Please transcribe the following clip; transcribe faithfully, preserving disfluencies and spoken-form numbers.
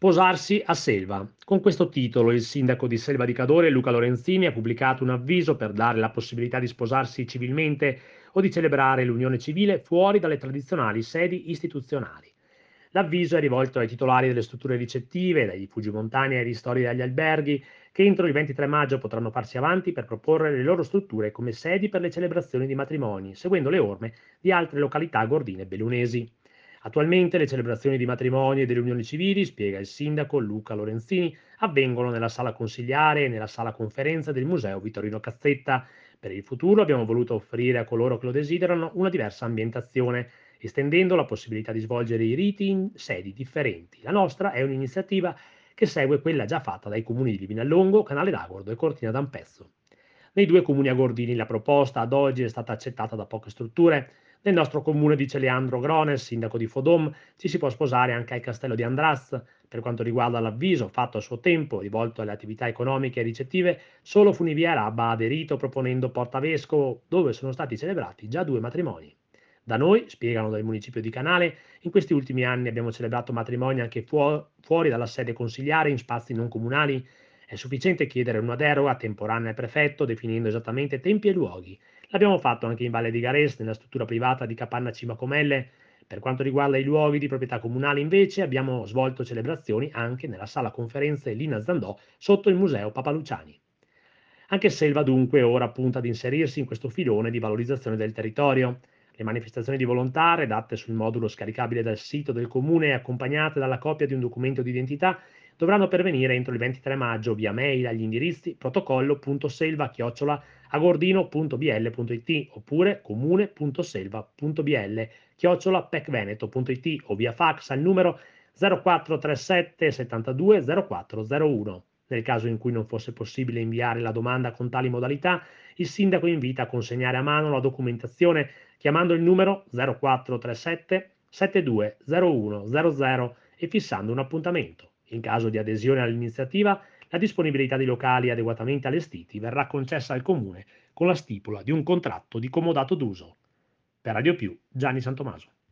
Sposarsi a Selva. Con questo titolo il sindaco di Selva di Cadore, Luca Lorenzini, ha pubblicato un avviso per dare la possibilità di sposarsi civilmente o di celebrare l'unione civile fuori dalle tradizionali sedi istituzionali. L'avviso è rivolto ai titolari delle strutture ricettive, dai rifugi montani ai ristori degli alberghi, che entro il ventitré maggio potranno farsi avanti per proporre le loro strutture come sedi per le celebrazioni di matrimoni, seguendo le orme di altre località gordine e bellunesi. Attualmente le celebrazioni di matrimoni e delle unioni civili, spiega il sindaco Luca Lorenzini, avvengono nella sala consigliare e nella sala conferenza del Museo Vittorino Cazzetta. Per il futuro abbiamo voluto offrire a coloro che lo desiderano una diversa ambientazione, estendendo la possibilità di svolgere i riti in sedi differenti. La nostra è un'iniziativa che segue quella già fatta dai comuni di Livinallongo, Canale d'Agordo e Cortina d'Ampezzo. Nei due comuni agordini la proposta ad oggi è stata accettata da poche strutture. Nel nostro comune, dice Leandro Grones, sindaco di Fodom, ci si può sposare anche al castello di Andraz. Per quanto riguarda l'avviso fatto a suo tempo, rivolto alle attività economiche e ricettive, solo Funivia Rabba ha aderito proponendo Porta Vescovo, dove sono stati celebrati già due matrimoni. Da noi, spiegano del municipio di Canale, in questi ultimi anni abbiamo celebrato matrimoni anche fuo- fuori dalla sede consigliare in spazi non comunali. È sufficiente chiedere una deroga temporanea al prefetto definendo esattamente tempi e luoghi. L'abbiamo fatto anche in Valle di Gares, nella struttura privata di Capanna Cimacomelle. Per quanto riguarda i luoghi di proprietà comunale, invece, abbiamo svolto celebrazioni anche nella sala conferenze Lina Zandò sotto il Museo Papa Luciani. Anche Selva dunque ora punta ad inserirsi in questo filone di valorizzazione del territorio. Le manifestazioni di volontà, redatte sul modulo scaricabile dal sito del comune e accompagnate dalla copia di un documento di identità, dovranno pervenire entro il ventitré maggio via mail agli indirizzi protocollo.selva-agordino.bl.it oppure comune.selva.bl-pecveneto.it o via fax al numero zero quattro tre sette settantadue zero quattro zero uno. Nel caso in cui non fosse possibile inviare la domanda con tali modalità, il sindaco invita a consegnare a mano la documentazione chiamando il numero zero quattro tre sette settantadue zero uno zero zero e fissando un appuntamento. In caso di adesione all'iniziativa, la disponibilità di locali adeguatamente allestiti verrà concessa al Comune con la stipula di un contratto di comodato d'uso. Per Radio Più, Gianni Santomaso.